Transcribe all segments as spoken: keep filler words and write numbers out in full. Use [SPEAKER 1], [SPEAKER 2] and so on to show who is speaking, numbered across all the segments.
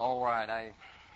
[SPEAKER 1] All right, I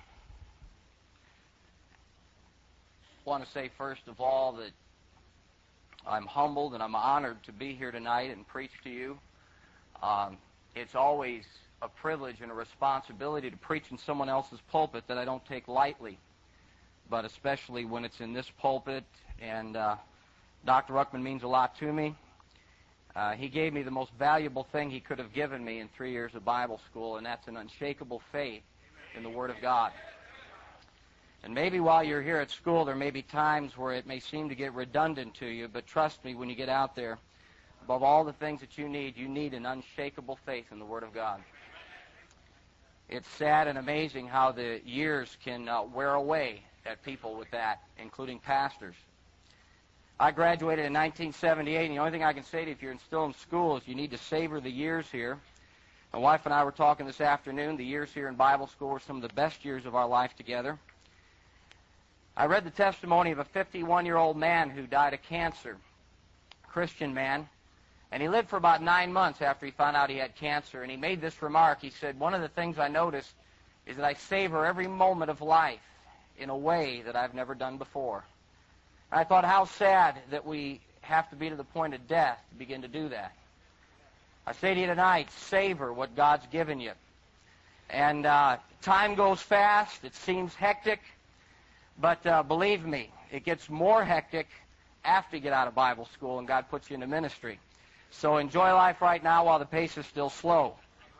[SPEAKER 1] want to say first of all that I'm humbled and I'm honored to be here tonight and preach to you. Um, it's always a privilege and a responsibility to preach in someone else's pulpit that I don't take lightly, but especially when it's in this pulpit. And uh, Doctor Ruckman means a lot to me. Uh, he gave me the most valuable thing he could have given me in three years of Bible school, and that's an unshakable faith in the Word of God. And maybe while you're here at school, there may be times where it may seem to get redundant to you, but trust me, when you get out there, above all the things that you need, you need an unshakable faith in the Word of God. It's sad and amazing how the years can uh, wear away at people with that, including pastors. I graduated in nineteen seventy-eight, and the only thing I can say to you if you're still in school is you need to savor the years here. My wife and I were talking this afternoon. The years here in Bible school were some of the best years of our life together. I read the testimony of a fifty-one-year-old man who died of cancer, a Christian man, and he lived for about nine months after he found out he had cancer, and he made this remark. He said, one of the things I noticed is that I savor every moment of life in a way that I've never done before. I thought, how sad that we have to be to the point of death to begin to do that. I say to you tonight, savor what God's given you. And uh, time goes fast. It seems hectic. But uh, believe me, it gets more hectic after you get out of Bible school and God puts you into ministry. So enjoy life right now while the pace is still slow.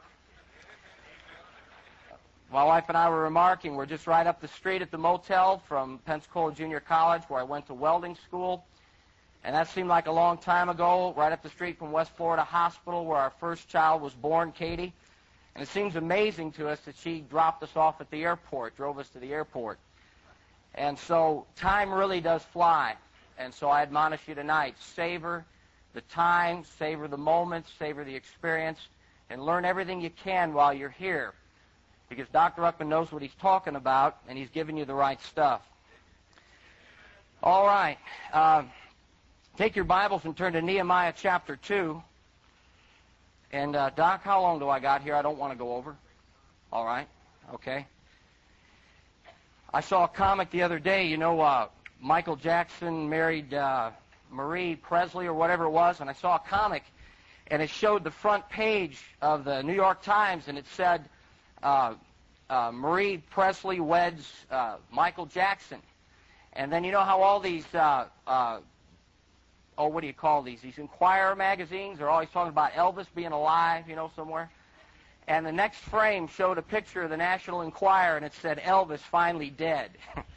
[SPEAKER 1] My wife and I were remarking, we're just right up the street at the motel from Pensacola Junior College, where I went to welding school. And that seemed like a long time ago, right up the street from West Florida Hospital, where our first child was born, Katie. And it seems amazing to us that she dropped us off at the airport, drove us to the airport. And so time really does fly. And so I admonish you tonight, savor the time, savor the moments, savor the experience, and learn everything you can while you're here. Because Doctor Ruckman knows what he's talking about, and he's giving you the right stuff. All right. Uh, take your Bibles and turn to Nehemiah chapter two. And, uh, Doc, how long do I got here? I don't want to go over. All right. Okay. I saw a comic the other day. You know, uh, Michael Jackson married uh, Marie Presley or whatever it was, and I saw a comic, and it showed the front page of the New York Times, and it said, Uh, uh, Marie Presley weds uh, Michael Jackson. And then you know how all these, uh, uh, oh, what do you call these? These Inquirer magazines are always talking about Elvis being alive, you know, somewhere. And the next frame showed a picture of the National Enquirer, and it said, Elvis finally dead.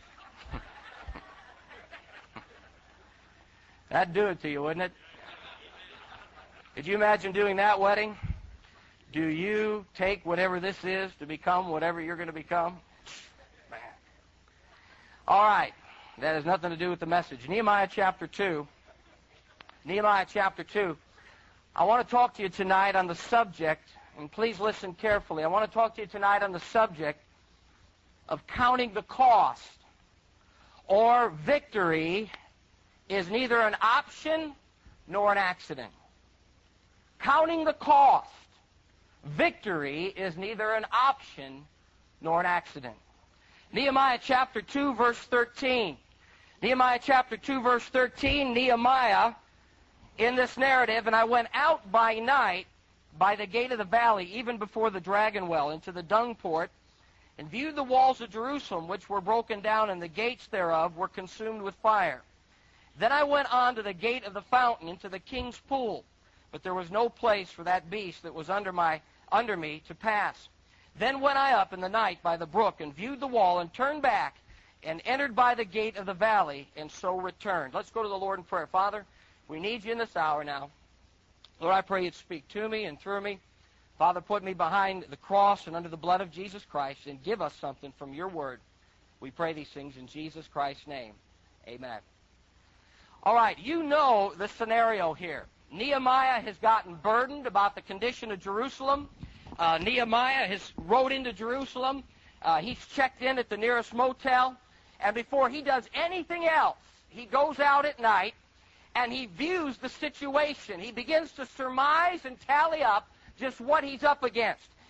[SPEAKER 1] That'd do it to you, wouldn't it? Could you imagine doing that wedding? Do you take whatever this is to become whatever you're going to become? Man. All right. That has nothing to do with the message. Nehemiah chapter two. Nehemiah chapter two. I want to talk to you tonight on the subject, and please listen carefully. I want to talk to you tonight on the subject of counting the cost. Or victory is neither an option nor an accident. Counting the cost. Victory is neither an option nor an accident. Nehemiah chapter two, verse thirteen. Nehemiah chapter two, verse thirteen, Nehemiah, in this narrative, and I went out by night by the gate of the valley, even before the dragon well, into the dung port, and viewed the walls of Jerusalem, which were broken down, and the gates thereof were consumed with fire. Then I went on to the gate of the fountain, into the king's pool, but there was no place for that beast that was under my under me to pass. Then went I up in the night by the brook, and viewed the wall, and turned back, and entered by the gate of the valley, and so returned. Let's go to the Lord in prayer. Father, we need you in this hour now. Lord, I pray you'd speak to me and through me. Father, put me behind the cross and under the blood of Jesus Christ, and give us something from your word. We pray these things in Jesus Christ's name. Amen. All right, you know the scenario here. Nehemiah has gotten burdened about the condition of Jerusalem. Uh, Nehemiah has rode into Jerusalem. Uh, he's checked in at the nearest motel. And before he does anything else, he goes out at night and he views the situation. He begins to surmise and tally up just what he's up against.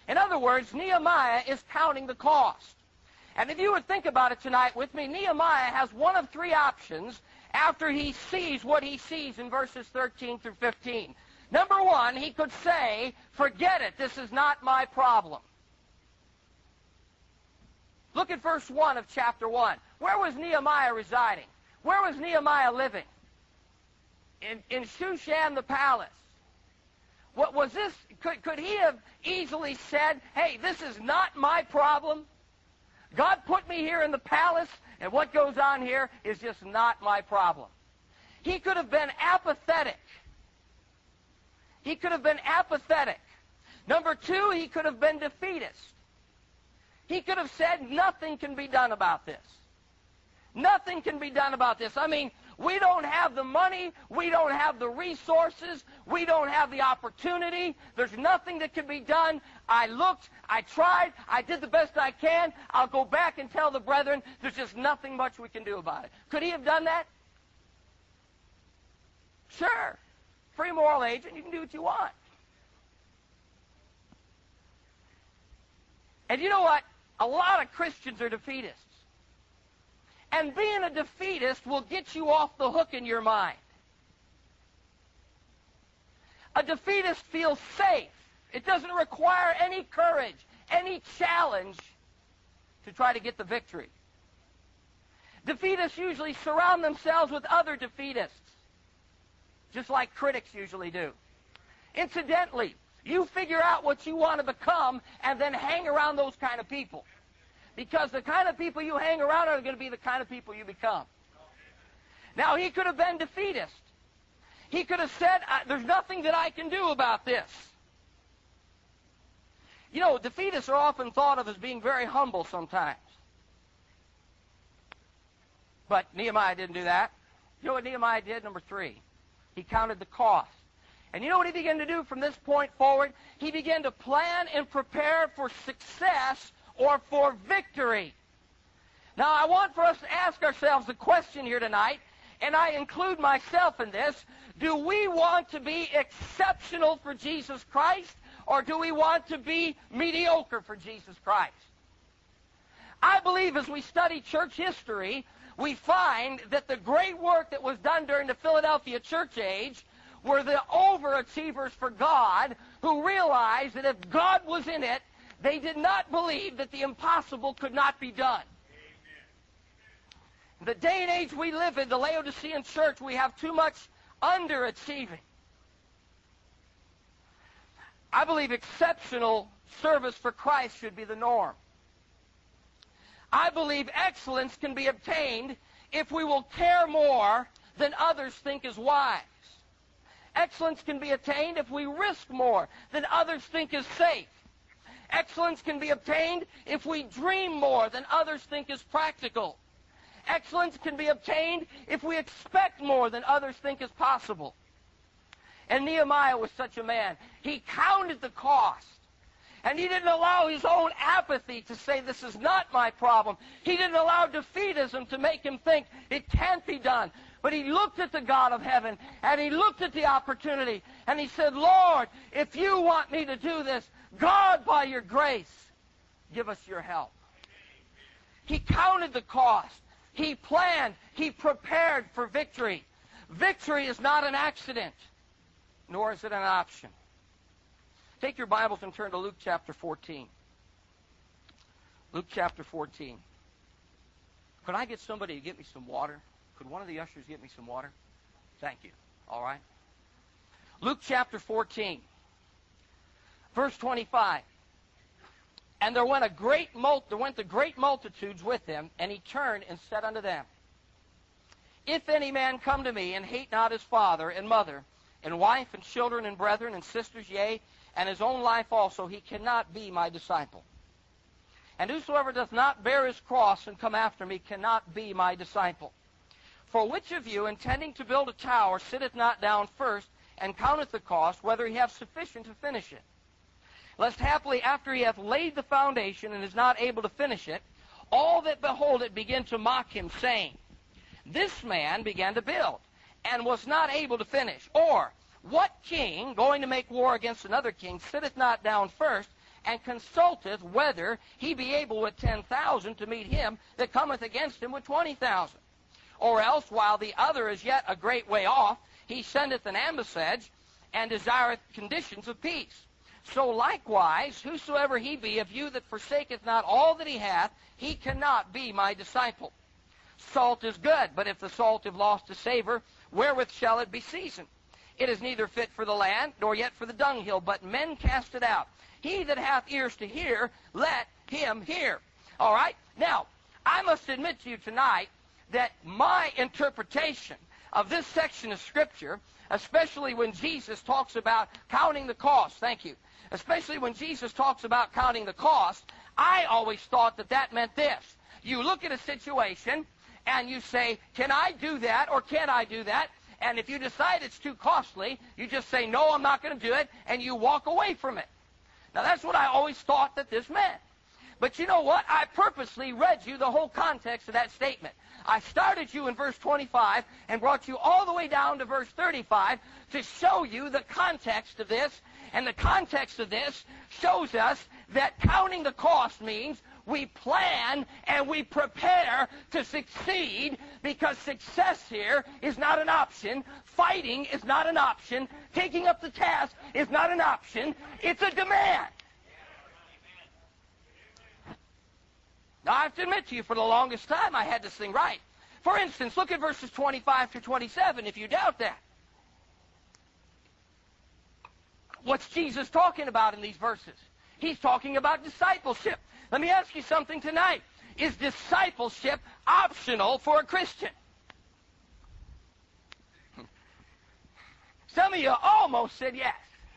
[SPEAKER 1] In other words, Nehemiah is counting the cost. And if you would think about it tonight with me, Nehemiah has one of three options after he sees what he sees in verses thirteen through fifteen. Number one, he could say, forget it, this is not my problem. Look at verse one of chapter one. Where was Nehemiah residing? Where was Nehemiah living? In, in Shushan the palace. What was this? Could, could he have easily said, hey, this is not my problem? God put me here in the palace, and what goes on here is just not my problem. He could have been apathetic. He could have been apathetic. Number two, he could have been defeatist. He could have said, nothing can be done about this. Nothing can be done about this. I mean, we don't have the money. We don't have the resources. We don't have the opportunity. There's nothing that can be done. I looked. I tried. I did the best I can. I'll go back and tell the brethren there's just nothing much we can do about it. Could he have done that? Sure. Free moral agent. You can do what you want. And you know what? A lot of Christians are defeatists. And being a defeatist will get you off the hook in your mind. A defeatist feels safe. It doesn't require any courage, any challenge to try to get the victory. Defeatists usually surround themselves with other defeatists, just like critics usually do. Incidentally, you figure out what you want to become and then hang around those kind of people. Because the kind of people you hang around are going to be the kind of people you become. Now, he could have been defeatist. He could have said, there's nothing that I can do about this. You know, defeatists are often thought of as being very humble sometimes. But Nehemiah didn't do that. You know what Nehemiah did? Number three, he counted the cost. And you know what he began to do from this point forward? He began to plan and prepare for success or for victory. Now, I want for us to ask ourselves the question here tonight, and I include myself in this. Do we want to be exceptional for Jesus Christ, or do we want to be mediocre for Jesus Christ? I believe as we study church history, we find that the great work that was done during the Philadelphia church age were the overachievers for God who realized that if God was in it, they did not believe that the impossible could not be done. In the day and age we live in, the Laodicean church, we have too much underachieving. I believe exceptional service for Christ should be the norm. I believe excellence can be obtained if we will care more than others think is wise. Excellence can be attained if we risk more than others think is safe. Excellence can be obtained if we dream more than others think is practical. Excellence can be obtained if we expect more than others think is possible. And Nehemiah was such a man. He counted the cost. And he didn't allow his own apathy to say, this is not my problem. He didn't allow defeatism to make him think it can't be done. But he looked at the God of heaven, and he looked at the opportunity, and he said, Lord, if you want me to do this, God, by your grace, give us your help. He counted the cost. He planned. He prepared for victory. Victory is not an accident, nor is it an option. Take your Bibles and turn to Luke chapter fourteen. Luke chapter fourteen. Could I get somebody to get me some water? Could one of the ushers get me some water? Thank you. All right. Luke chapter fourteen. Verse twenty-five. And there went a great mul- there went the great multitudes with him, and he turned and said unto them, If any man come to me and hate not his father and mother, and wife and children and brethren and sisters, yea, and his own life also, he cannot be my disciple. And whosoever doth not bear his cross and come after me cannot be my disciple. For which of you, intending to build a tower, sitteth not down first, and counteth the cost, whether he have sufficient to finish it? Lest haply after he hath laid the foundation, and is not able to finish it, all that behold it begin to mock him, saying, This man began to build, and was not able to finish. Or, what king, going to make war against another king, sitteth not down first, and consulteth whether he be able with ten thousand to meet him that cometh against him with twenty thousand. Or else, while the other is yet a great way off, he sendeth an ambassage, and desireth conditions of peace. So likewise, whosoever he be of you that forsaketh not all that he hath, he cannot be my disciple. Salt is good, but if the salt have lost a savor, wherewith shall it be seasoned? It is neither fit for the land, nor yet for the dunghill, but men cast it out. He that hath ears to hear, let him hear. All right? Now, I must admit to you tonight that my interpretation of this section of Scripture, especially when Jesus talks about counting the cost, thank you, especially when Jesus talks about counting the cost, I always thought that that meant this. You look at a situation and you say, can I do that or can I do that? And if you decide it's too costly, you just say, no, I'm not going to do it, and you walk away from it. Now, that's what I always thought that this meant. But you know what? I purposely read you the whole context of that statement. I started you in verse twenty-five and brought you all the way down to verse thirty-five to show you the context of this. And the context of this shows us that counting the cost means we plan and we prepare to succeed, because success here is not an option. Fighting is not an option. Taking up the task is not an option. It's a demand. Now, I have to admit to you, for the longest time, I had this thing right. For instance, look at verses twenty-five through twenty-seven if you doubt that. What's Jesus talking about in these verses? He's talking about discipleship. Let me ask you something tonight. Is discipleship optional for a Christian? Some of you almost said yes.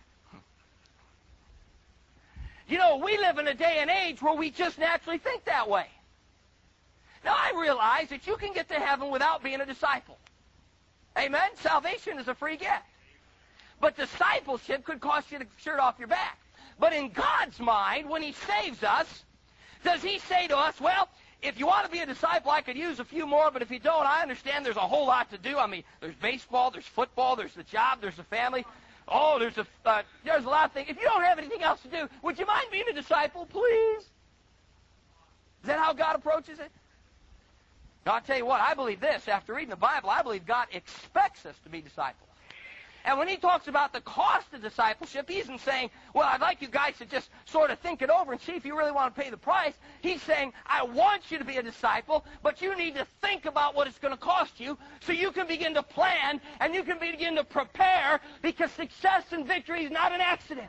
[SPEAKER 1] You know, we live in a day and age where we just naturally think that way. Now, I realize that you can get to heaven without being a disciple. Amen? Salvation is a free gift. But discipleship could cost you the shirt off your back. But in God's mind, when He saves us, does He say to us, well, if you want to be a disciple, I could use a few more, but if you don't, I understand there's a whole lot to do. I mean, there's baseball, there's football, there's the job, there's the family. Oh, there's a, uh, there's a lot of things. If you don't have anything else to do, would you mind being a disciple, please? Is that how God approaches it? Now, I'll tell you what, I believe this. After reading the Bible, I believe God expects us to be disciples. And when He talks about the cost of discipleship, He isn't saying, well, I'd like you guys to just sort of think it over and see if you really want to pay the price. He's saying, I want you to be a disciple, but you need to think about what it's going to cost you so you can begin to plan and you can begin to prepare, because success and victory is not an accident.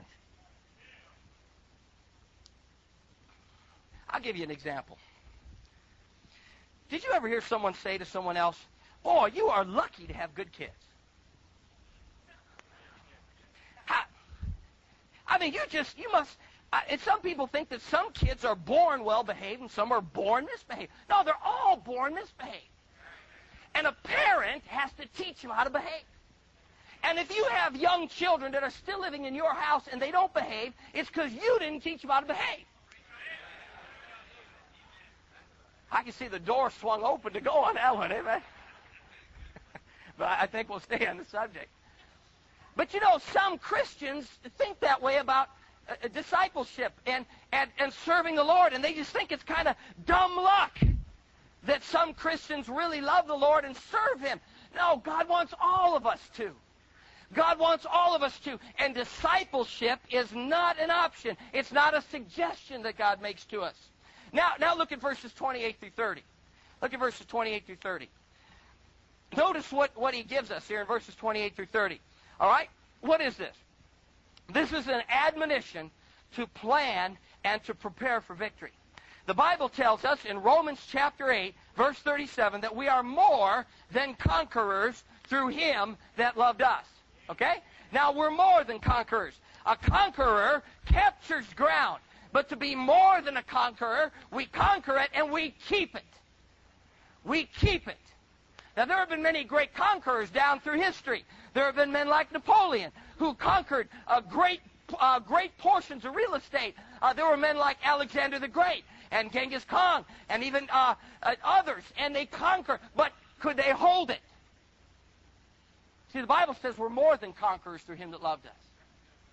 [SPEAKER 1] I'll give you an example. Did you ever hear someone say to someone else, oh, you are lucky to have good kids? I mean, you just, you must, uh, and some people think that some kids are born well-behaved and some are born misbehaved. No, they're all born misbehaved. And a parent has to teach them how to behave. And if you have young children that are still living in your house and they don't behave, it's because you didn't teach them how to behave. I can see the door swung open to go on that one, amen? But I think we'll stay on the subject. But you know, some Christians think that way about uh, discipleship and, and, and serving the Lord, and they just think it's kind of dumb luck that some Christians really love the Lord and serve Him. No, God wants all of us to. God wants all of us to. And discipleship is not an option. It's not a suggestion that God makes to us. Now, now look at verses twenty-eight through thirty. Look at verses twenty-eight through thirty. Notice what, what He gives us here in verses twenty-eight through thirty. All right? What is this? This is an admonition to plan and to prepare for victory. The Bible tells us in Romans chapter eight, verse thirty-seven, that we are more than conquerors through Him that loved us. Okay? Now, we're more than conquerors. A conqueror captures ground. But to be more than a conqueror, we conquer it and we keep it. We keep it. Now, there have been many great conquerors down through history. There have been men like Napoleon who conquered uh, great, uh, great portions of real estate. Uh, there were men like Alexander the Great and Genghis Khan and even uh, uh, others, and they conquered. But could they hold it? See, the Bible says we're more than conquerors through Him that loved us.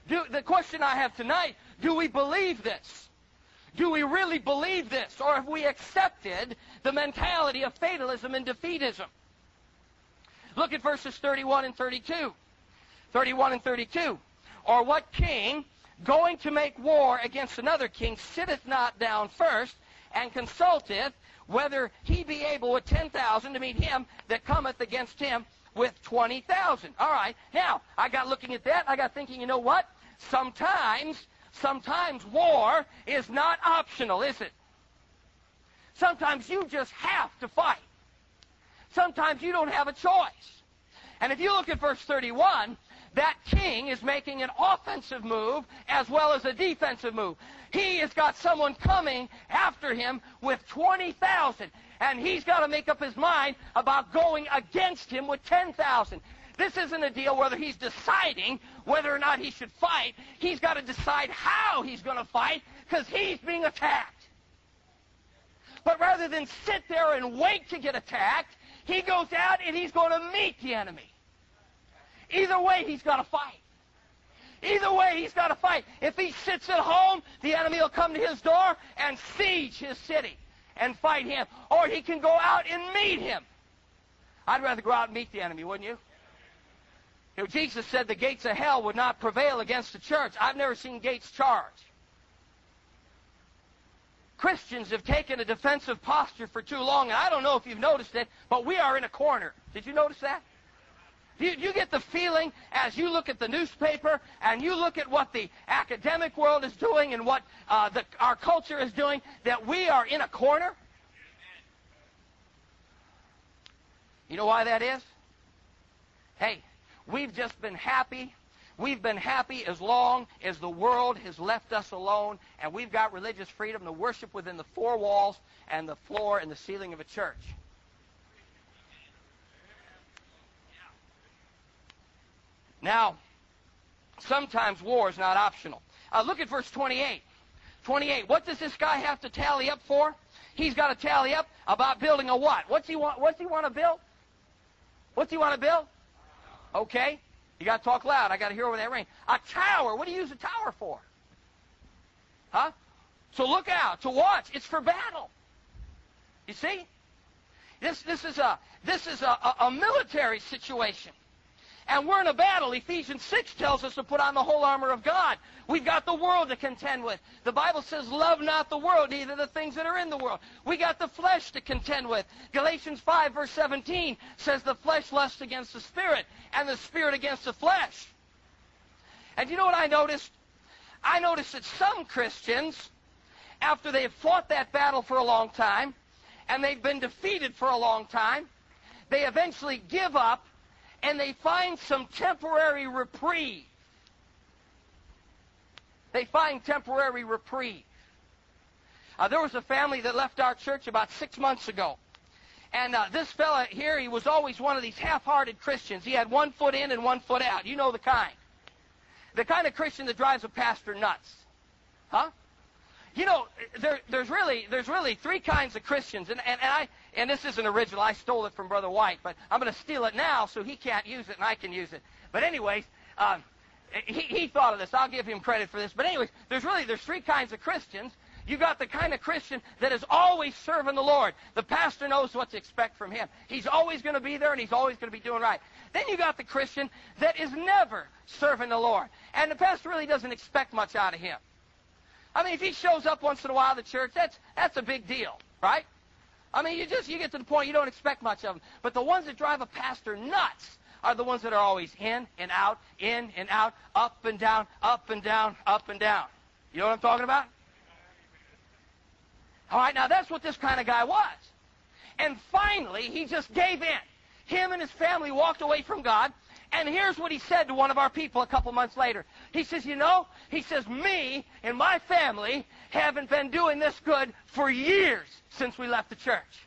[SPEAKER 1] Do, the question I have tonight, do we believe this? Do we really believe this? Or have we accepted the mentality of fatalism and defeatism? Look at verses thirty-one and thirty-two. thirty-one and thirty-two. Or what king, going to make war against another king, sitteth not down first, and consulteth whether he be able with ten thousand to meet him that cometh against him with twenty thousand. All right. Now, I got looking at that, I got thinking, you know what? Sometimes, sometimes war is not optional, is it? Sometimes you just have to fight. Sometimes you don't have a choice. And if you look at verse thirty-one, that king is making an offensive move as well as a defensive move. He has got someone coming after him with twenty thousand, and he's got to make up his mind about going against him with ten thousand. This isn't a deal whether he's deciding whether or not he should fight. He's got to decide how he's going to fight because he's being attacked. But rather than sit there and wait to get attacked, he goes out and he's going to meet the enemy. Either way, he's got to fight. Either way, he's got to fight. If he sits at home, the enemy will come to his door and siege his city and fight him. Or he can go out and meet him. I'd rather go out and meet the enemy, wouldn't you? You know, Jesus said the gates of hell would not prevail against the church. I've never seen gates charge. Christians have taken a defensive posture for too long, and I don't know if you've noticed it, but we are in a corner. Did you notice that? You, you get the feeling as you look at the newspaper and you look at what the academic world is doing and what uh, the, our culture is doing, that we are in a corner? You know why that is? Hey, we've just been happy. We've been happy as long as the world has left us alone, and we've got religious freedom to worship within the four walls and the floor and the ceiling of a church. Now, sometimes war is not optional. Uh, look at verse twenty-eight. twenty-eight. What does this guy have to tally up for? He's got to tally up about building a what? What's he want? What's he want to build? What's he want to build? Okay. You got to talk loud. I got to hear over that ring. A tower. What do you use a tower for? Huh? So look out. To watch. It's for battle. You see? This this is a this is a, a, a military situation. And we're in a battle. Ephesians six tells us to put on the whole armor of God. We've got the world to contend with. The Bible says, love not the world, neither the things that are in the world. We got the flesh to contend with. Galatians five, verse seventeen says the flesh lusts against the spirit, and the spirit against the flesh. And you know what I noticed? I noticed that some Christians, after they've fought that battle for a long time, and they've been defeated for a long time, they eventually give up, and they find some temporary reprieve. They find temporary reprieve. Uh, there was a family that left our church about six months ago. And uh, this fella here, he was always one of these half-hearted Christians. He had one foot in and one foot out. You know the kind. The kind of Christian that drives a pastor nuts. Huh? You know, there, there's really there's really three kinds of Christians, and, and, and I and this isn't original. I stole it from Brother White, but I'm going to steal it now so he can't use it and I can use it. But anyways, um, he, he thought of this. I'll give him credit for this. But anyways, there's really there's three kinds of Christians. You got the kind of Christian that is always serving the Lord. The pastor knows what to expect from him. He's always going to be there, and he's always going to be doing right. Then you got the Christian that is never serving the Lord, and the pastor really doesn't expect much out of him. I mean, if he shows up once in a while at the church, that's that's a big deal, right? I mean, you just you get to the point you don't expect much of them. But the ones that drive a pastor nuts are the ones that are always in and out, in and out, up and down, up and down, up and down. You know what I'm talking about? All right, now that's what this kind of guy was. And finally, he just gave in. Him and his family walked away from God. And here's what he said to one of our people a couple months later. He says, you know, he says, me and my family haven't been doing this good for years since we left the church.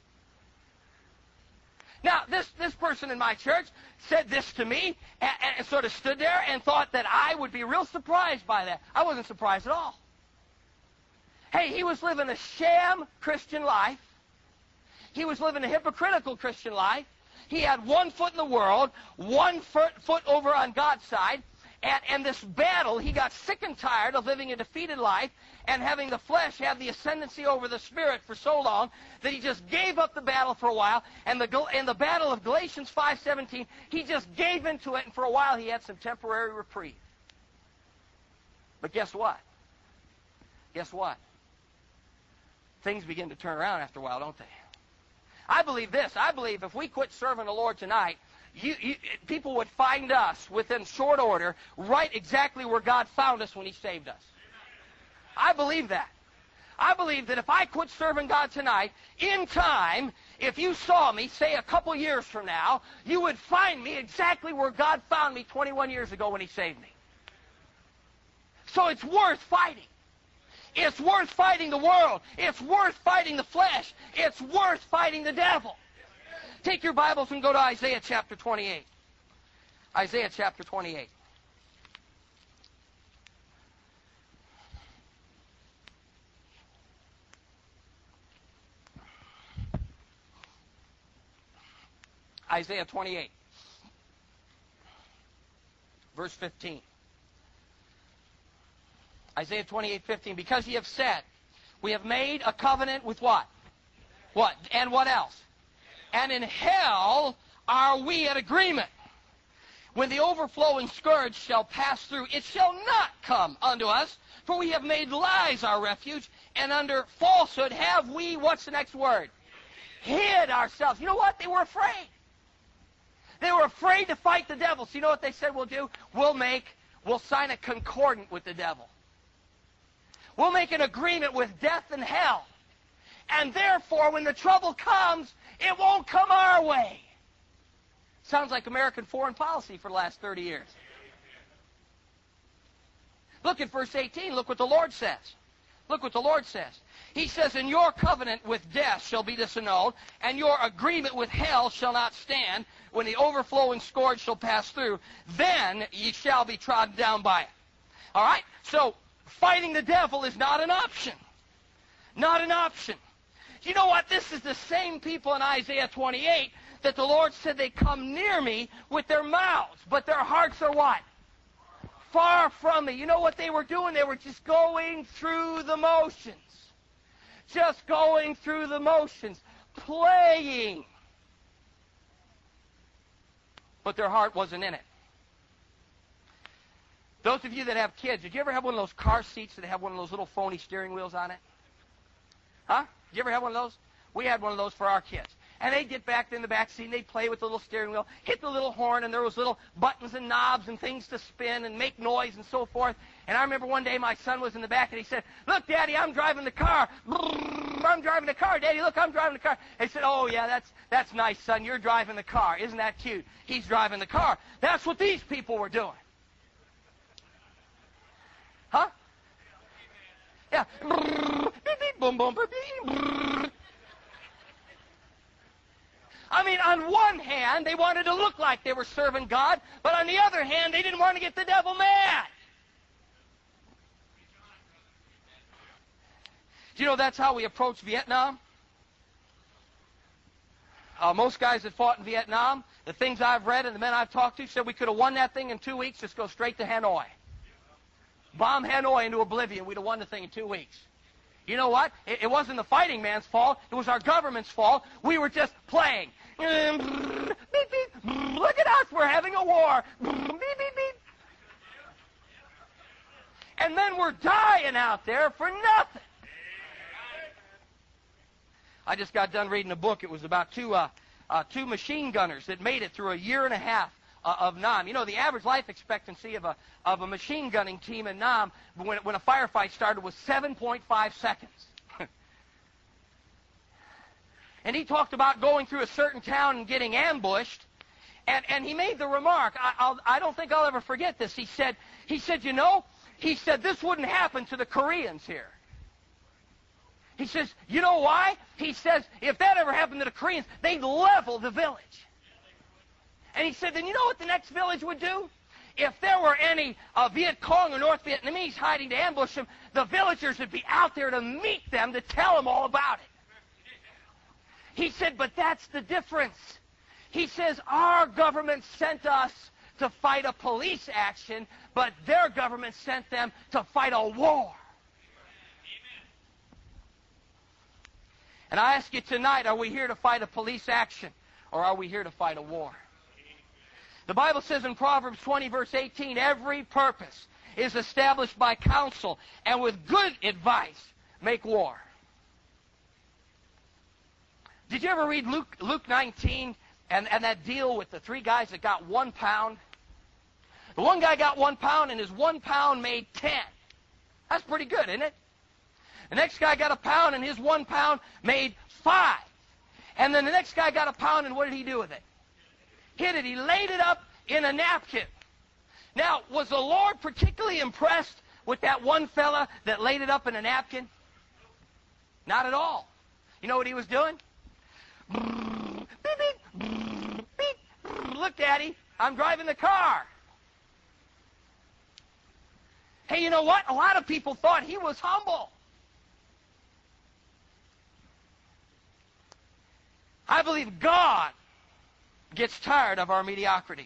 [SPEAKER 1] Now, this, this person in my church said this to me and, and sort of stood there and thought that I would be real surprised by that. I wasn't surprised at all. Hey, he was living a sham Christian life. He was living a hypocritical Christian life. He had one foot in the world, one foot, foot over on God's side, And, and this battle, he got sick and tired of living a defeated life and having the flesh have the ascendancy over the spirit for so long that he just gave up the battle for a while. And the, and the battle of Galatians five seventeen, he just gave into it, and for a while he had some temporary reprieve. But guess what? Guess what? Things begin to turn around after a while, don't they? I believe this. I believe if we quit serving the Lord tonight, you, you, people would find us within short order right exactly where God found us when he saved us. I believe that. I believe that if I quit serving God tonight, in time, if you saw me, say a couple years from now, you would find me exactly where God found me twenty-one years ago when he saved me. So it's worth fighting. It's worth fighting the world. It's worth fighting the flesh. It's worth fighting the devil. Take your Bibles and go to Isaiah chapter twenty-eight. Isaiah chapter twenty-eight. Isaiah twenty-eight, verse fifteen. Isaiah twenty-eight, fifteen. Because ye have said, we have made a covenant with what? What? And what else? And in hell are we at agreement. When the overflowing scourge shall pass through, it shall not come unto us, for we have made lies our refuge, and under falsehood have we, what's the next word? Hid ourselves. You know what? They were afraid. They were afraid to fight the devil. So you know what they said we'll do? We'll make, we'll sign a concordant with the devil. We'll make an agreement with death and hell. And therefore, when the trouble comes, it won't come our way. Sounds like American foreign policy for the last thirty years. Look at verse eighteen. Look what the Lord says. Look what the Lord says. He says, and your covenant with death shall be disannulled, and your agreement with hell shall not stand. When the overflowing scourge shall pass through, then ye shall be trodden down by it. All right? So, fighting the devil is not an option. Not an option. You know what? This is the same people in Isaiah twenty-eight that the Lord said they come near me with their mouths, but their hearts are what? Far from me. You know what they were doing? They were just going through the motions. Just going through the motions. Playing. But their heart wasn't in it. Those of you that have kids, did you ever have one of those car seats that have one of those little phony steering wheels on it? Huh? Did you ever have one of those? We had one of those for our kids. And they'd get back in the back seat and they'd play with the little steering wheel, hit the little horn, and there was little buttons and knobs and things to spin and make noise and so forth. And I remember one day my son was in the back and he said, look, Daddy, I'm driving the car. I'm driving the car. Daddy, look, I'm driving the car. They said, oh, yeah, that's, that's nice, son. You're driving the car. Isn't that cute? He's driving the car. That's what these people were doing. Huh? Yeah. Boom, boom, boom. I mean, on one hand, they wanted to look like they were serving God, but on the other hand, they didn't want to get the devil mad. Do you know that's how we approach Vietnam? Uh, most guys that fought in Vietnam, the things I've read and the men I've talked to said we could have won that thing in two weeks, just go straight to Hanoi. Bomb Hanoi into oblivion, we'd have won the thing in two weeks. You know what? It, it wasn't the fighting man's fault. It was our government's fault. We were just playing. Look at us. We're having a war. And then we're dying out there for nothing. I just got done reading a book. It was about two, uh, uh, two machine gunners that made it through a year and a half uh, of Nam. You know, the average life expectancy of a of a machine gunning team in Nam when, when a firefight started was seven point five seconds. And he talked about going through a certain town and getting ambushed. And, and he made the remark, I, I'll, I don't think I'll ever forget this. He said, he said, you know, he said, this wouldn't happen to the Koreans here. He says, you know why? He says, if that ever happened to the Koreans, they'd level the village. And he said, then you know what the next village would do? If there were any uh, Viet Cong or North Vietnamese hiding to ambush them, the villagers would be out there to meet them to tell them all about it. He said, but that's the difference. He says, our government sent us to fight a police action, but their government sent them to fight a war. And I ask you tonight, are we here to fight a police action, or are we here to fight a war? The Bible says in Proverbs twenty, verse eighteen, every purpose is established by counsel, and with good advice make war. Did you ever read Luke, Luke nineteen and, and that deal with the three guys that got one pound? The one guy got one pound, and his one pound made ten. That's pretty good, isn't it? The next guy got a pound, and his one pound made five. And then the next guy got a pound, and what did he do with it? Hid it. He laid it up in a napkin. Now, was the Lord particularly impressed with that one fella that laid it up in a napkin? Not at all. You know what he was doing? Beep, beep, beep. Look, Daddy, I'm driving the car. Hey, you know what? A lot of people thought he was humble. I believe God gets tired of our mediocrity.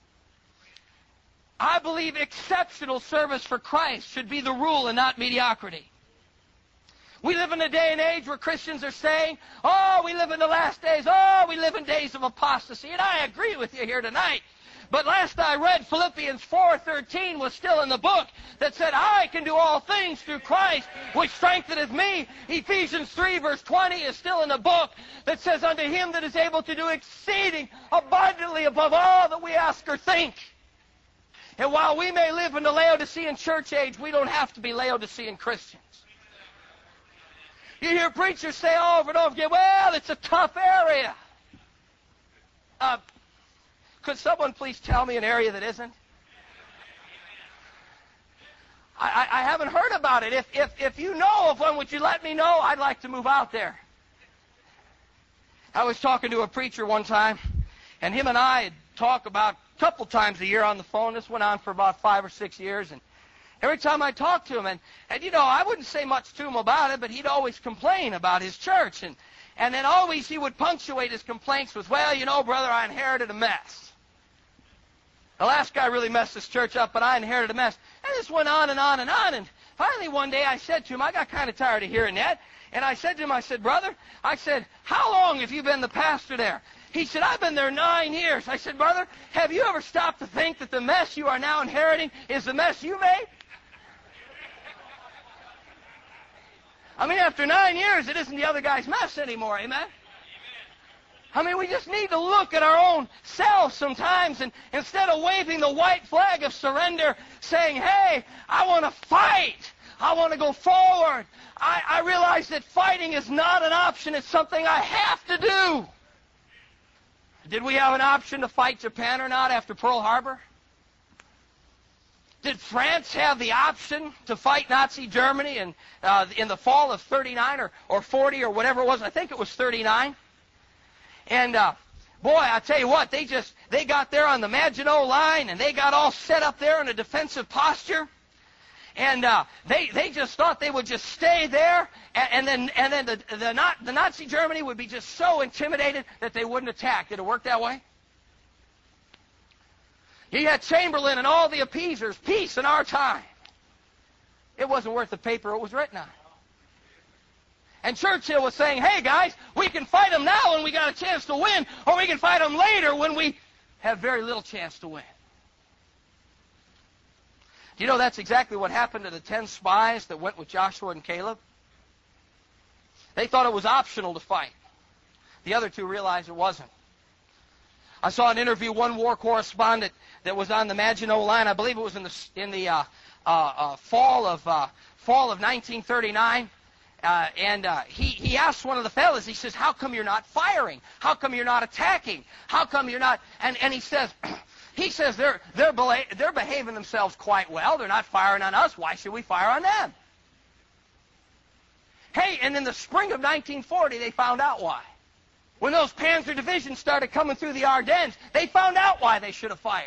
[SPEAKER 1] I believe exceptional service for Christ should be the rule and not mediocrity. We live in a day and age where Christians are saying, oh, we live in the last days. Oh, we live in days of apostasy. And I agree with you here tonight. But last I read, Philippians four thirteen was still in the book that said, I can do all things through Christ, which strengtheneth me. Ephesians three verse twenty is still in the book that says, unto him that is able to do exceeding abundantly above all that we ask or think. And while we may live in the Laodicean church age, we don't have to be Laodicean Christians. You hear preachers say over and over again, well, it's a tough area. Uh, could someone please tell me an area that isn't? I, I, I haven't heard about it. If, if, if you know of one, would you let me know? I'd like to move out there. I was talking to a preacher one time, and him and I had talked about a couple times a year on the phone. This went on for about five or six years, and every time I talked to him, and, and you know, I wouldn't say much to him about it, but he'd always complain about his church. And, and then always he would punctuate his complaints with, well, you know, brother, I inherited a mess. The last guy really messed this church up, but I inherited a mess. And this went on and on and on. And finally one day I said to him, I got kind of tired of hearing that. And I said to him, I said, brother, I said, how long have you been the pastor there? He said, I've been there nine years. I said, brother, have you ever stopped to think that the mess you are now inheriting is the mess you made? I mean, after nine years, it isn't the other guy's mess anymore, amen? I mean, we just need to look at our own selves sometimes, and instead of waving the white flag of surrender, saying, hey, I want to fight. I want to go forward. I, I realize that fighting is not an option. It's something I have to do. Did we have an option to fight Japan or not after Pearl Harbor? Did France have the option to fight Nazi Germany in, uh, in the fall of thirty-nine or, or forty or whatever it was? I think it was thirty-nine. And, uh, boy, I tell you what, they just, they got there on the Maginot Line, and they got all set up there in a defensive posture. And uh, they they just thought they would just stay there, and, and then and then the the, not, the Nazi Germany would be just so intimidated that they wouldn't attack. Did it work that way? You had Chamberlain and all the appeasers, peace in our time. It wasn't worth the paper it was written on. And Churchill was saying, hey, guys, we can fight them now when we got a chance to win, or we can fight them later when we have very little chance to win. Do you know that's exactly what happened to the ten spies that went with Joshua and Caleb? They thought it was optional to fight. The other two realized it wasn't. I saw an interview, one war correspondent that was on the Maginot Line. I believe it was in the in the uh, uh, uh, fall of uh, fall of nineteen thirty-nine. Uh, and uh, he, he asked one of the fellas, he says, how come you're not firing? How come you're not attacking? How come you're not... And, and he says, he says they're, they're, bela- they're behaving themselves quite well. They're not firing on us. Why should we fire on them? Hey, and in the spring of nineteen forty, they found out why. When those Panzer divisions started coming through the Ardennes, they found out why they should have fired.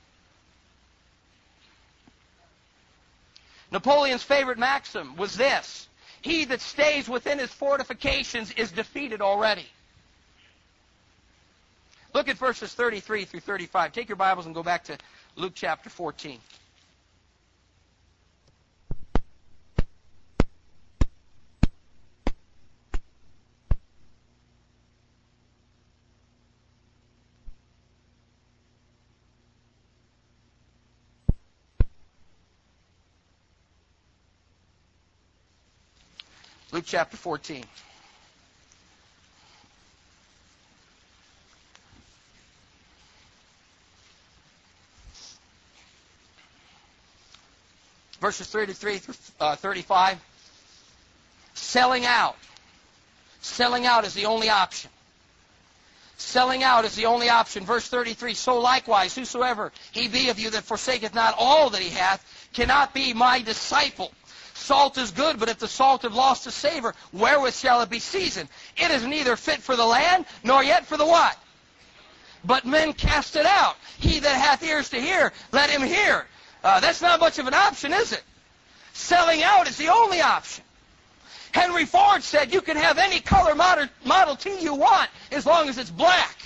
[SPEAKER 1] Napoleon's favorite maxim was this: he that stays within his fortifications is defeated already. Look at verses thirty-three through thirty-five. Take your Bibles and go back to Luke chapter fourteen. Luke chapter fourteen. Verses thirty-three through thirty-five. Selling out. Selling out is the only option. Selling out is the only option. Verse thirty-three, so likewise, whosoever he be of you that forsaketh not all that he hath, cannot be my disciple. Salt is good, but if the salt have lost its savor, wherewith shall it be seasoned? It is neither fit for the land, nor yet for the what? But men cast it out. He that hath ears to hear, let him hear. Uh, that's not much of an option, is it? Selling out is the only option. Henry Ford said you can have any color Model, Model T you want as long as it's black.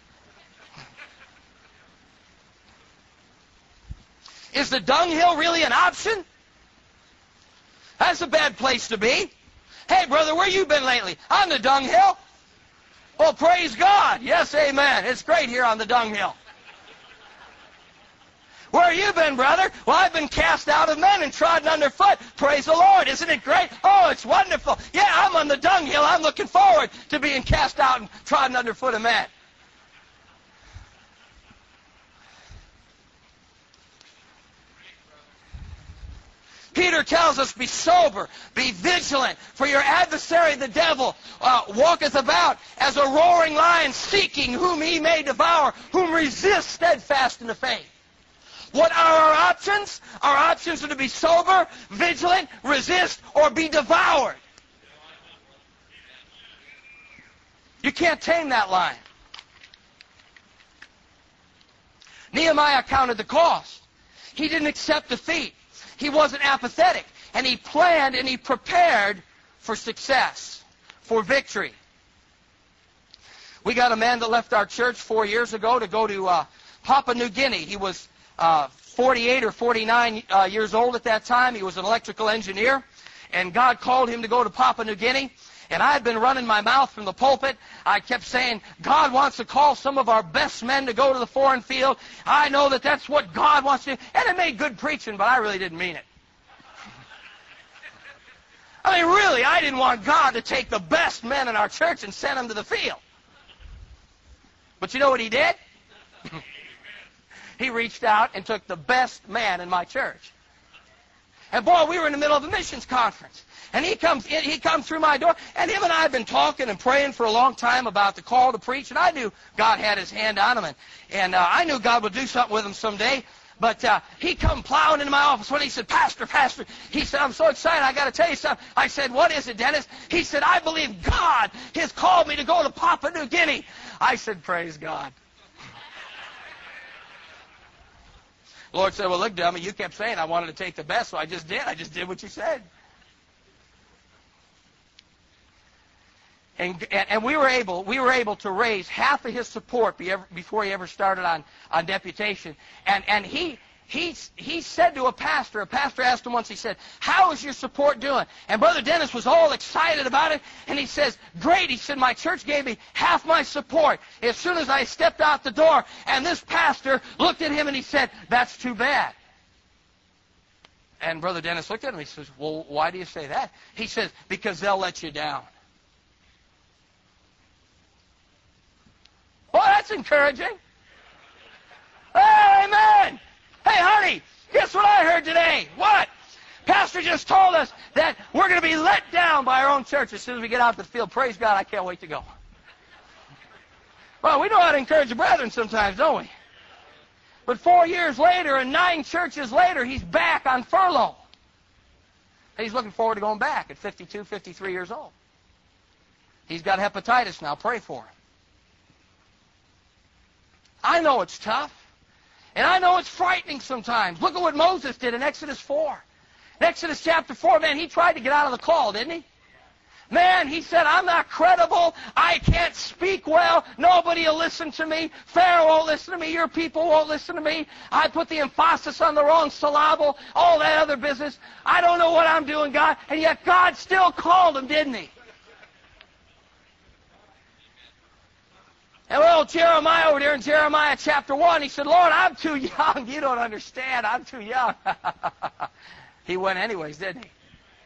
[SPEAKER 1] Is the dunghill really an option? That's a bad place to be. Hey, brother, where you been lately? On the dunghill. Well, praise God. Yes, amen. It's great here on the dunghill. Where you been, brother? Well, I've been cast out of men and trodden underfoot. Praise the Lord. Isn't it great? Oh, it's wonderful. Yeah, I'm on the dunghill. I'm looking forward to being cast out and trodden underfoot of men. Peter tells us, be sober, be vigilant, for your adversary, the devil, uh, walketh about as a roaring lion, seeking whom he may devour, whom resist steadfast in the faith. What are our options? Our options are to be sober, vigilant, resist, or be devoured. You can't tame that lion. Nehemiah counted the cost. He didn't accept defeat. He wasn't apathetic. And he planned and he prepared for success, for victory. We got a man that left our church four years ago to go to uh, Papua New Guinea. He was uh, forty-eight or forty-nine uh, years old at that time. He was an electrical engineer. And God called him to go to Papua New Guinea. And I had been running my mouth from the pulpit. I kept saying, God wants to call some of our best men to go to the foreign field. I know that that's what God wants to do. And it made good preaching, but I really didn't mean it. I mean, really, I didn't want God to take the best men in our church and send them to the field. But you know what he did? He reached out and took the best man in my church. And boy, we were in the middle of a missions conference. And he comes in, he comes through my door, and him and I have been talking and praying for a long time about the call to preach, and I knew God had his hand on him, and, and uh, I knew God would do something with him someday. But uh, he come plowing into my office when he said, Pastor, Pastor, he said, I'm so excited, I got to tell you something. I said, what is it, Dennis? He said, I believe God has called me to go to Papua New Guinea. I said, praise God. The Lord said, well, look, dummy, you kept saying I wanted to take the best, so I just did. I just did what you said. And, and we were able we were able to raise half of his support before he ever started on, on deputation. And and he he he said to a pastor, a pastor asked him once, he said, how is your support doing? And Brother Dennis was all excited about it, and he says, great. He said, my church gave me half my support as soon as I stepped out the door. And this pastor looked at him and he said, that's too bad. And Brother Dennis looked at him and he says, well, why do you say that? He says, because they'll let you down. Well, that's encouraging. Oh, amen. Hey, honey, guess what I heard today? What? Pastor just told us that we're going to be let down by our own church as soon as we get out to the field. Praise God, I can't wait to go. Well, we know how to encourage the brethren sometimes, don't we? But four years later and nine churches later, he's back on furlough. He's looking forward to going back at fifty-two, fifty-three years old. He's got hepatitis now. Pray for him. I know it's tough. And I know it's frightening sometimes. Look at what Moses did in Exodus four. In Exodus chapter four, man, he tried to get out of the call, didn't he? Man, he said, I'm not credible. I can't speak well. Nobody will listen to me. Pharaoh won't listen to me. Your people won't listen to me. I put the emphasis on the wrong syllable. All that other business. I don't know what I'm doing, God. And yet God still called him, didn't he? And well, Jeremiah over there in Jeremiah chapter one, he said, Lord, I'm too young. You don't understand. I'm too young. He went anyways, didn't he?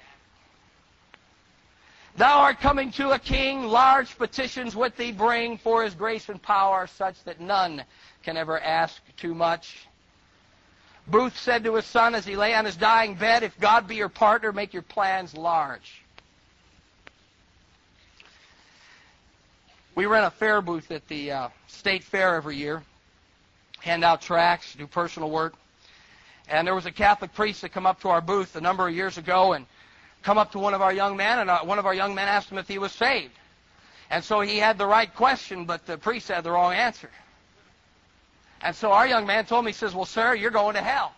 [SPEAKER 1] Thou art coming to a king, large petitions with thee bring, for his grace and power are such that none can ever ask too much. Booth said to his son as he lay on his dying bed, if God be your partner, make your plans large. We rent a fair booth at the uh, state fair every year, hand out tracts, do personal work. And there was a Catholic priest that come up to our booth a number of years ago and come up to one of our young men, and uh, one of our young men asked him if he was saved. And so he had the right question, but the priest had the wrong answer. And so our young man told me, he says, well, sir, you're going to hell.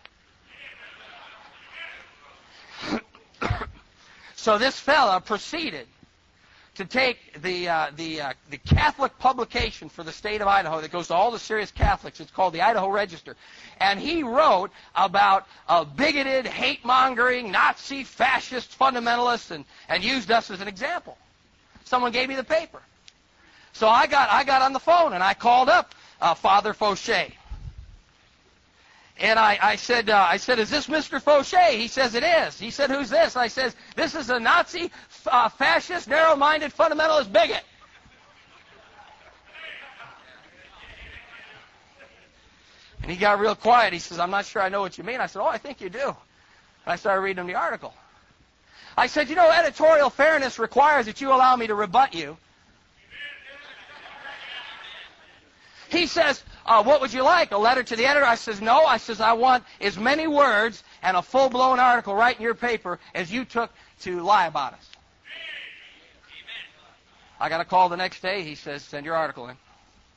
[SPEAKER 1] So this fella proceeded to take the uh, the uh, the Catholic publication for the state of Idaho that goes to all the serious Catholics. It's called the Idaho Register. And he wrote about uh, bigoted, hate-mongering, Nazi, fascist fundamentalists and, and used us as an example. Someone gave me the paper. So I got I got on the phone and I called up uh, Father Fauché. And I, I said, uh, I said, is this Mister Fauché? He says, it is. He said, who's this? I says, this is a Nazi, uh, fascist, narrow-minded, fundamentalist bigot. And he got real quiet. He says, I'm not sure I know what you mean. I said, oh, I think you do. And I started reading him the article. I said, you know, editorial fairness requires that you allow me to rebut you. He says, uh, what would you like, a letter to the editor? I says, no. I says, I want as many words and a full-blown article right in your paper as you took to lie about us. I got a call the next day. He says, send your article in.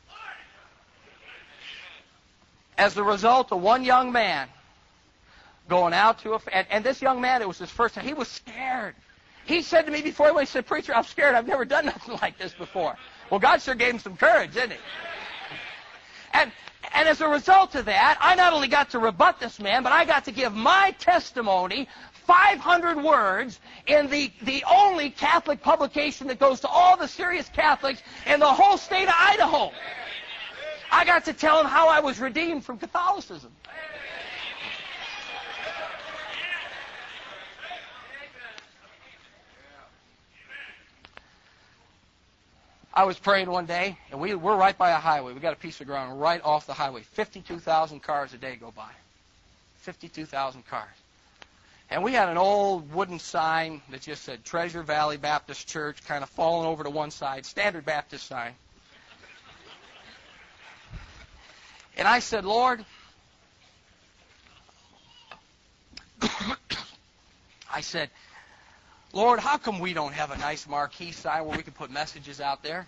[SPEAKER 1] As the result of one young man going out to a... And, and this young man, it was his first time. He was scared. He said to me before he went, he said, preacher, I'm scared. I've never done nothing like this before. Well, God sure gave him some courage, didn't he? And, and as a result of that, I not only got to rebut this man, but I got to give my testimony, five hundred words, in the, the only Catholic publication that goes to all the serious Catholics in the whole state of Idaho. I got to tell him how I was redeemed from Catholicism. I was praying one day, and we, we're right by a highway. We got a piece of ground right off the highway. fifty-two thousand cars a day go by. fifty-two thousand cars. And we had an old wooden sign that just said Treasure Valley Baptist Church, kind of fallen over to one side, standard Baptist sign. And I said, Lord, I said, Lord, how come we don't have a nice marquee sign where we can put messages out there?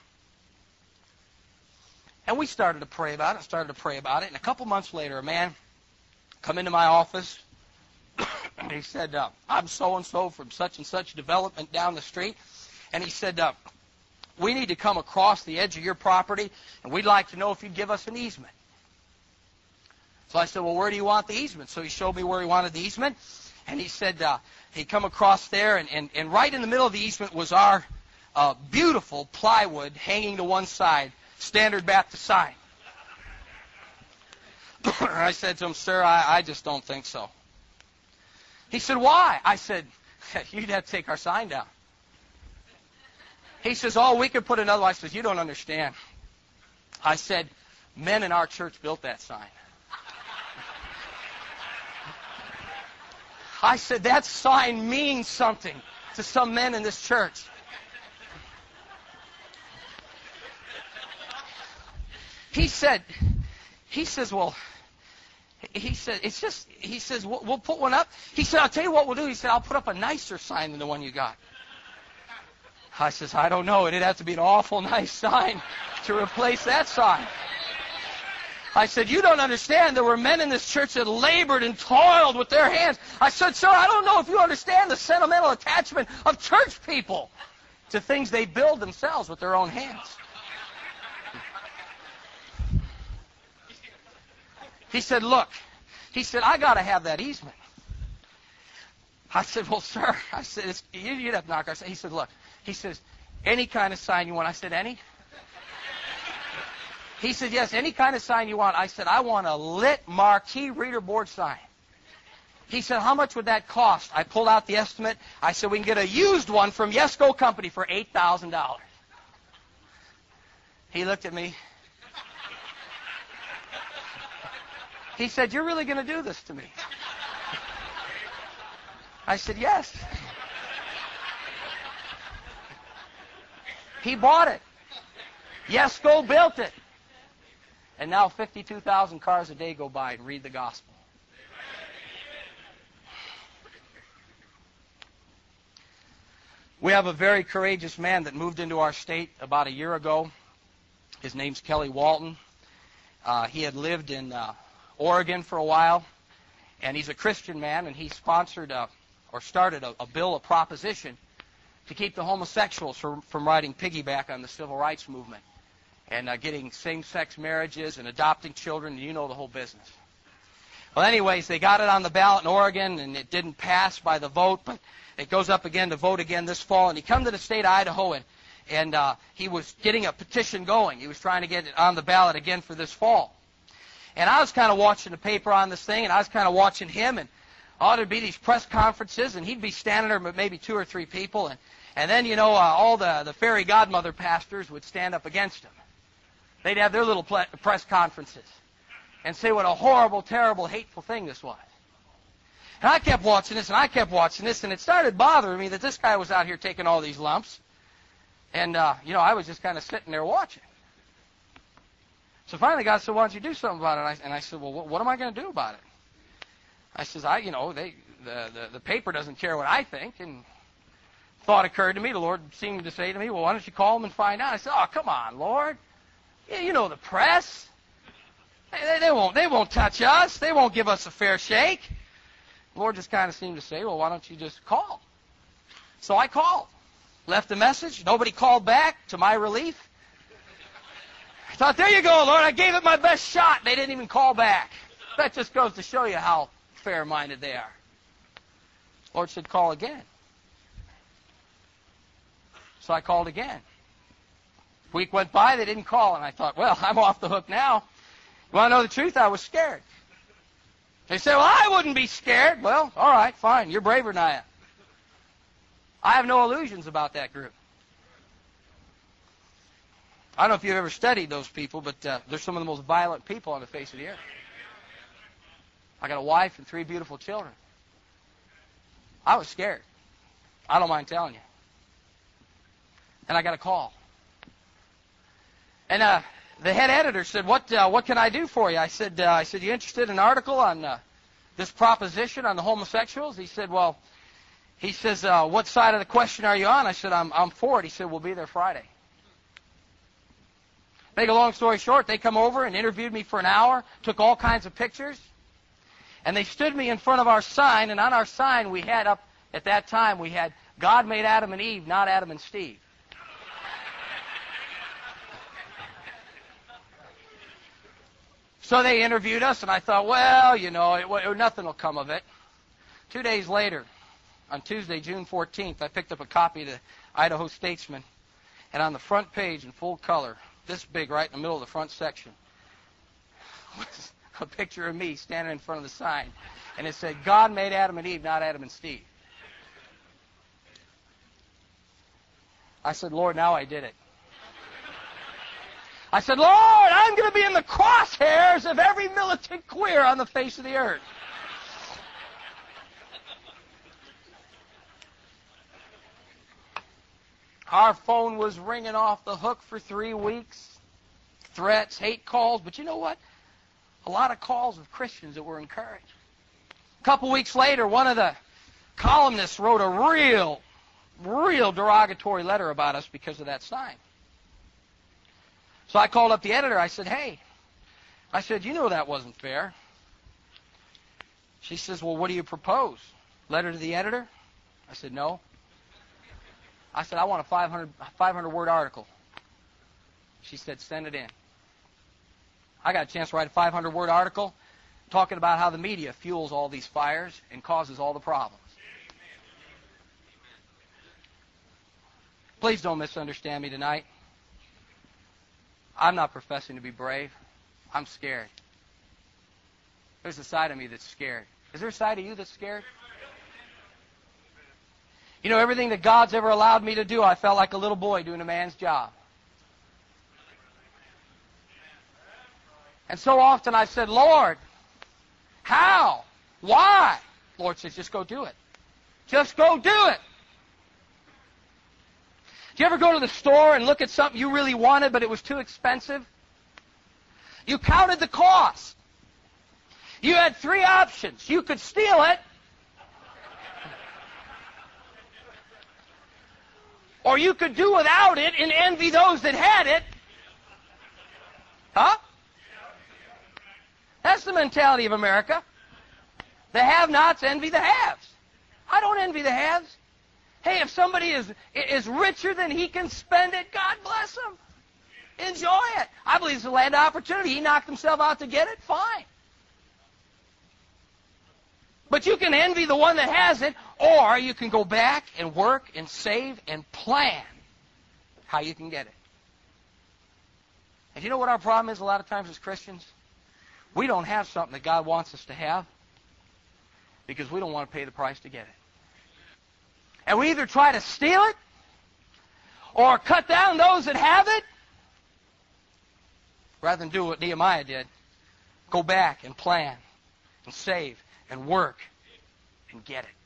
[SPEAKER 1] And we started to pray about it, started to pray about it. And a couple months later, a man come into my office, and he said, uh, I'm so-and-so from such and such development down the street. And he said, uh, we need to come across the edge of your property, and we'd like to know if you'd give us an easement. So I said, well, where do you want the easement? So he showed me where he wanted the easement. And he said uh, he'd come across there, and, and, and right in the middle of the easement was our uh, beautiful plywood hanging to one side, standard Baptist sign. I said to him, sir, I, I just don't think so. He said, why? I said, you'd have to take our sign down. He says, oh, we could put another one. I said, you don't understand. I said, men in our church built that sign. I said, that sign means something to some men in this church. He said, he says, well, he said, it's just, he says, we'll, we'll put one up. He said, I'll tell you what we'll do. He said, I'll put up a nicer sign than the one you got. I says, I don't know. It'd have to be an awful nice sign to replace that sign. I said, you don't understand. There were men in this church that labored and toiled with their hands. I said, sir, I don't know if you understand the sentimental attachment of church people. to things they build themselves with their own hands. He said, look, he said, I got to have that easement. I said, well, sir, I said, it's, you, you'd have to knock our. He said, look, he says, any kind of sign you want. I said, any? He said, yes, any kind of sign you want. I said, I want a lit marquee reader board sign. He said, how much would that cost? I pulled out the estimate. I said, we can get a used one from Yesco Company for eight thousand dollars. He looked at me. He said, you're really going to do this to me? I said, yes. He bought it. Yesco built it. And now fifty-two thousand cars a day go by and read the gospel. We have a very courageous man that moved into our state about a year ago. His name's Kelly Walton. Uh, he had lived in uh, Oregon for a while, and he's a Christian man, and he sponsored a, or started a, a bill, a proposition, to keep the homosexuals from, from riding piggyback on the civil rights movement and uh, getting same-sex marriages and adopting children, and you know the whole business. Well, anyways, they got it on the ballot in Oregon, and it didn't pass by the vote, but it goes up again to vote again this fall. And he come to the state of Idaho, and, and uh, he was getting a petition going. He was trying to get it on the ballot again for this fall. And I was kind of watching the paper on this thing, and I was kind of watching him, and oh, there'd be these press conferences, and he'd be standing there with maybe two or three people, and, and then, you know, uh, all the, the fairy godmother pastors would stand up against him. They'd have their little ple- press conferences and say what a horrible, terrible, hateful thing this was. And I kept watching this, and I kept watching this, and it started bothering me that this guy was out here taking all these lumps. And, uh, you know, I was just kind of sitting there watching. So finally God said, why don't you do something about it? And I, and I said, well, what, what am I going to do about it? I says, I, you know, they, the, the, the paper doesn't care what I think. And thought occurred to me, the Lord seemed to say to me, well, why don't you call them and find out? I said, oh, come on, Lord. Yeah, you know the press. They, they, won't, they won't touch us. They won't give us a fair shake. The Lord just kind of seemed to say, well, why don't you just call? So I called. Left a message. Nobody called back, to my relief. I thought, there you go, Lord. I gave it my best shot. They didn't even call back. That just goes to show you how fair-minded they are. The Lord said, call again. So I called again. A week went by, they didn't call, and I thought, well, I'm off the hook now. You want to know the truth? I was scared. They said, well, I wouldn't be scared. Well, all right, fine. You're braver than I am. I have no illusions about that group. I don't know if you've ever studied those people, but uh, they're some of the most violent people on the face of the earth. I got a wife and three beautiful children. I was scared. I don't mind telling you. And I got a call. And uh, the head editor said, "What uh, what can I do for you?" I said, uh, "I said, you interested in an article on uh, this proposition on the homosexuals?" He said, "Well," he says, uh, "what side of the question are you on?" I said, "I'm I'm for it." He said, "We'll be there Friday." Make a long story short, they come over and interviewed me for an hour, took all kinds of pictures, and they stood me in front of our sign. And on our sign, we had up at that time we had God made Adam and Eve, not Adam and Steve. So they interviewed us, and I thought, well, you know, it, it, nothing will come of it. Two days later, on Tuesday, June fourteenth, I picked up a copy of the Idaho Statesman, and on the front page in full color, this big, right in the middle of the front section, was a picture of me standing in front of the sign, and it said, God made Adam and Eve, not Adam and Steve. I said, Lord, now I did it. I said, Lord, I'm going to be in the crosshairs of every militant queer on the face of the earth. Our phone was ringing off the hook for three weeks. Threats, hate calls. But you know what? A lot of calls of Christians that were encouraged. A couple weeks later, one of the columnists wrote a real, real derogatory letter about us because of that sign. So I called up the editor. I said, hey, I said, you know that wasn't fair. She says, well, what do you propose? Letter to the editor? I said, no. I said, I want a five hundred, five hundred word article. She said, send it in. I got a chance to write a five hundred word article talking about how the media fuels all these fires and causes all the problems. Please don't misunderstand me tonight. I'm not professing to be brave. I'm scared. There's a side of me that's scared. Is there a side of you that's scared? You know, everything that God's ever allowed me to do, I felt like a little boy doing a man's job. And so often I said, Lord, how? Why? Lord says, just go do it. Just go do it. Do you ever go to the store and look at something you really wanted, but it was too expensive? You counted the cost. You had three options. You could steal it, or you could do without it and envy those that had it. Huh? That's the mentality of America. The have-nots envy the haves. I don't envy the haves. Hey, if somebody is is richer than he can spend it, God bless him. Enjoy it. I believe it's a land of opportunity. He knocked himself out to get it. Fine. But you can envy the one that has it, or you can go back and work and save and plan how you can get it. And you know what our problem is a lot of times as Christians? We don't have something that God wants us to have because we don't want to pay the price to get it. And we either try to steal it or cut down those that have it rather than do what Nehemiah did. Go back and plan and save and work and get it.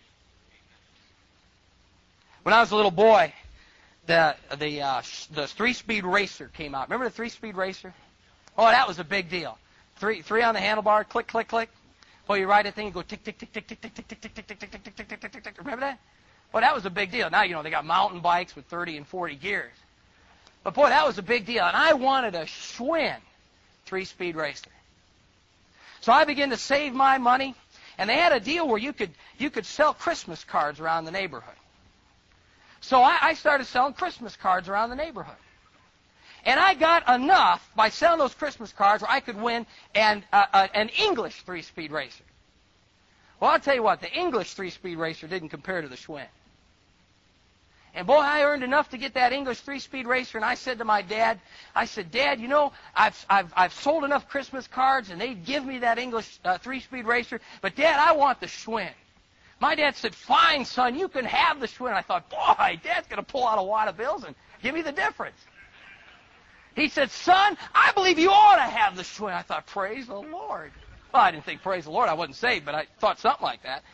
[SPEAKER 1] When I was a little boy, the the uh, the three-speed racer came out. Remember the three-speed racer? Oh, that was a big deal. Three three on the handlebar, click, click, click. Well, you ride that thing, you go tick, tick, tick, tick, tick, tick, tick, tick, tick, tick, tick, tick, tick, tick, tick, tick, tick. Remember that? Well, that was a big deal. Now, you know, they got mountain bikes with thirty and forty gears. But, boy, that was a big deal. And I wanted a Schwinn three-speed racer. So I began to save my money. And they had a deal where you could you could sell Christmas cards around the neighborhood. So I, I started selling Christmas cards around the neighborhood. And I got enough by selling those Christmas cards where I could win an, uh, uh, an English three-speed racer. Well, I'll tell you what, the English three-speed racer didn't compare to the Schwinn. And, boy, I earned enough to get that English three-speed racer, and I said to my dad, I said, Dad, you know, I've, I've, I've sold enough Christmas cards, and they'd give me that English uh, three-speed racer, but, Dad, I want the Schwinn. My dad said, fine, son, you can have the Schwinn. I thought, boy, Dad's going to pull out a wad of bills and give me the difference. He said, son, I believe you ought to have the Schwinn. I thought, praise the Lord. Well, I didn't think praise the Lord. I wasn't saved, but I thought something like that.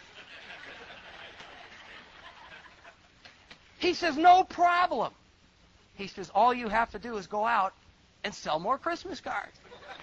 [SPEAKER 1] He says, no problem. He says, all you have to do is go out and sell more Christmas cards.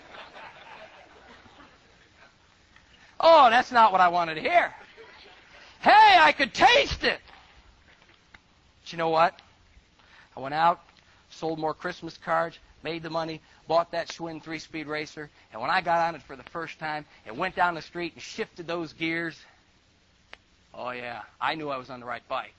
[SPEAKER 1] Oh, that's not what I wanted to hear. Hey, I could taste it. But you know what? I went out, sold more Christmas cards, made the money, bought that Schwinn three-speed racer, and when I got on it for the first time and went down the street and shifted those gears, oh, yeah, I knew I was on the right bike.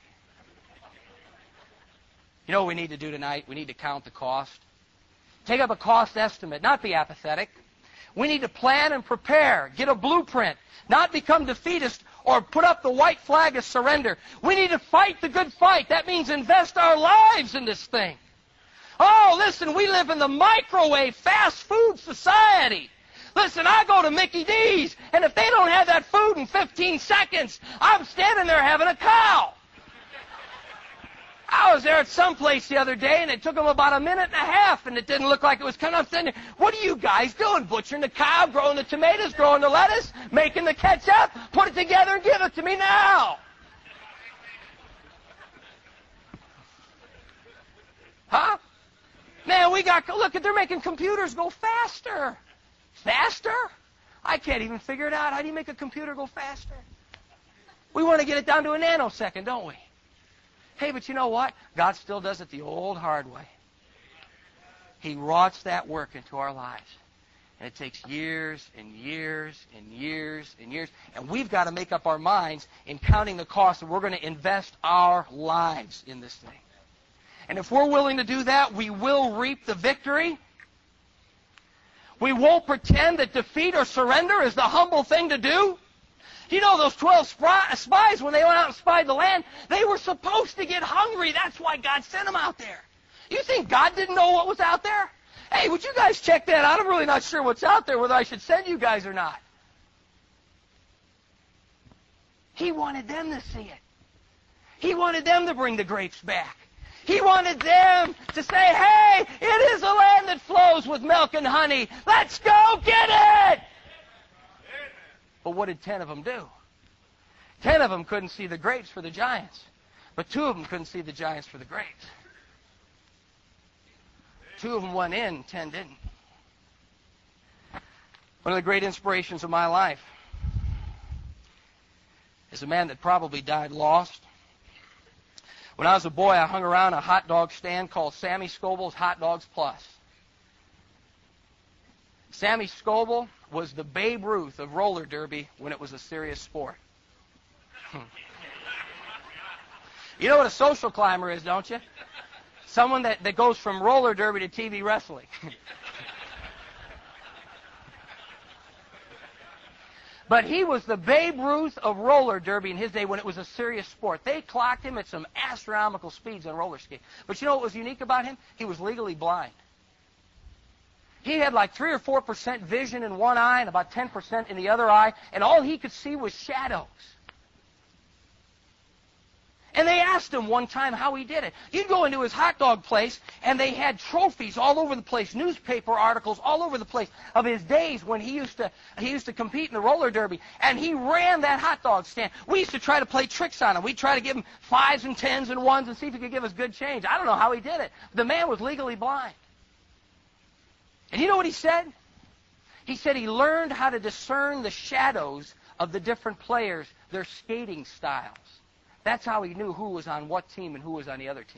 [SPEAKER 1] You know what we need to do tonight? We need to count the cost. Take up a cost estimate, not be apathetic. We need to plan and prepare, get a blueprint, not become defeatist or put up the white flag of surrender. We need to fight the good fight. That means invest our lives in this thing. Oh, listen, we live in the microwave fast food society. Listen, I go to Mickey D's, and if they don't have that food in fifteen seconds, I'm standing there having a cow. I was there at some place the other day, and it took them about a minute and a half, and it didn't look like it was coming. I'm standing there. What are you guys doing? Butchering the cow, growing the tomatoes, growing the lettuce, making the ketchup? Put it together and give it to me now. Huh? Man, we got, look, they're making computers go faster. Faster? I can't even figure it out. How do you make a computer go faster? We want to get it down to a nanosecond, don't we? Hey, but you know what? God still does it the old hard way. He wrought that work into our lives. And it takes years and years and years and years. And we've got to make up our minds in counting the cost that we're going to invest our lives in this thing. And if we're willing to do that, we will reap the victory. We won't pretend that defeat or surrender is the humble thing to do. You know, those twelve spies, when they went out and spied the land, they were supposed to get hungry. That's why God sent them out there. You think God didn't know what was out there? Hey, would you guys check that out? I'm really not sure what's out there, whether I should send you guys or not. He wanted them to see it. He wanted them to bring the grapes back. He wanted them to say, hey, it is a land that flows with milk and honey. Let's go get it! But what did ten of them do? Ten of them couldn't see the grapes for the giants, but two of them couldn't see the giants for the grapes. Two of them went in, ten didn't. One of the great inspirations of my life is a man that probably died lost. When I was a boy, I hung around a hot dog stand called Sammy Scoble's Hot Dogs Plus. Sammy Scoble was the Babe Ruth of roller derby when it was a serious sport. You know what a social climber is, don't you? Someone that, that goes from roller derby to T V wrestling. But he was the Babe Ruth of roller derby in his day when it was a serious sport. They clocked him at some astronomical speeds on roller skates. But you know what was unique about him? He was legally blind. He had like three or four percent vision in one eye and about ten percent in the other eye, and all he could see was shadows. And they asked him one time how he did it. You'd go into his hot dog place, and they had trophies all over the place, newspaper articles all over the place of his days when he used to he used to compete in the roller derby. And he ran that hot dog stand. We used to try to play tricks on him. We'd try to give him fives and tens and ones and see if he could give us good change. I don't know how he did it. The man was legally blind. And you know what he said? He said he learned how to discern the shadows of the different players, their skating styles. That's how he knew who was on what team and who was on the other team.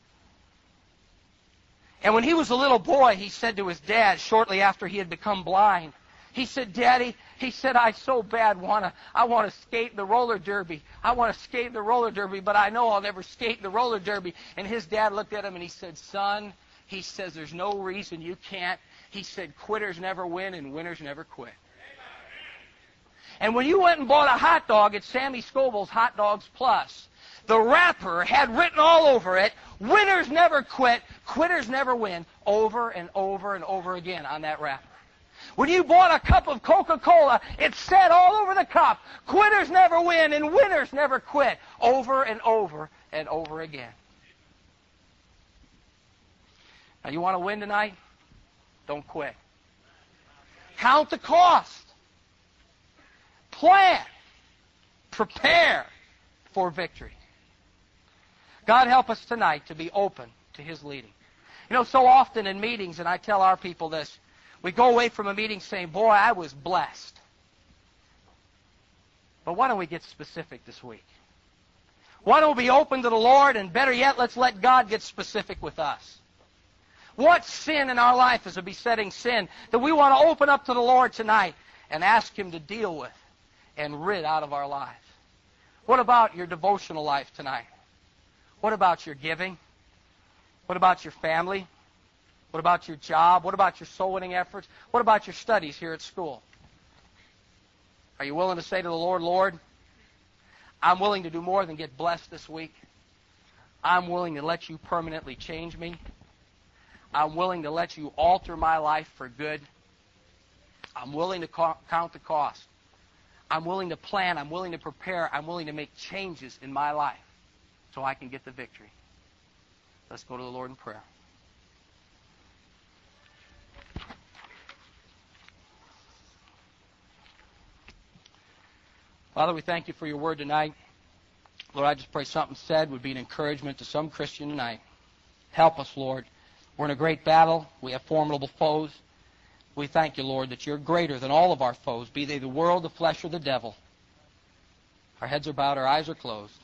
[SPEAKER 1] And when he was a little boy, he said to his dad, shortly after he had become blind, he said, Daddy, he said, I so bad want to, I want to skate the roller derby. I want to skate the roller derby, but I know I'll never skate the roller derby. And his dad looked at him and he said, son, he says, there's no reason you can't. He said, quitters never win and winners never quit. And when you went and bought a hot dog at Sammy Scoble's Hot Dogs Plus, the wrapper had written all over it, winners never quit, quitters never win, over and over and over again on that wrapper. When you bought a cup of Coca-Cola, it said all over the cup, quitters never win and winners never quit, over and over and over again. Now, you want to win tonight? Don't quit. Count the cost. Plan. Prepare for victory. God help us tonight to be open to His leading. You know, so often in meetings, and I tell our people this, we go away from a meeting saying, boy, I was blessed. But why don't we get specific this week? Why don't we be open to the Lord, and better yet, let's let God get specific with us. What sin in our life is a besetting sin that we want to open up to the Lord tonight and ask Him to deal with and rid out of our lives? What about your devotional life tonight? What about your giving? What about your family? What about your job? What about your soul winning efforts? What about your studies here at school? Are you willing to say to the Lord, Lord, I'm willing to do more than get blessed this week. I'm willing to let You permanently change me. I'm willing to let You alter my life for good. I'm willing to co- count the cost. I'm willing to plan. I'm willing to prepare. I'm willing to make changes in my life so I can get the victory. Let's go to the Lord in prayer. Father, we thank You for Your word tonight. Lord, I just pray something said would be an encouragement to some Christian tonight. Help us, Lord. We're in a great battle. We have formidable foes. We thank You, Lord, that You're greater than all of our foes, be they the world, the flesh, or the devil. Our heads are bowed, our eyes are closed.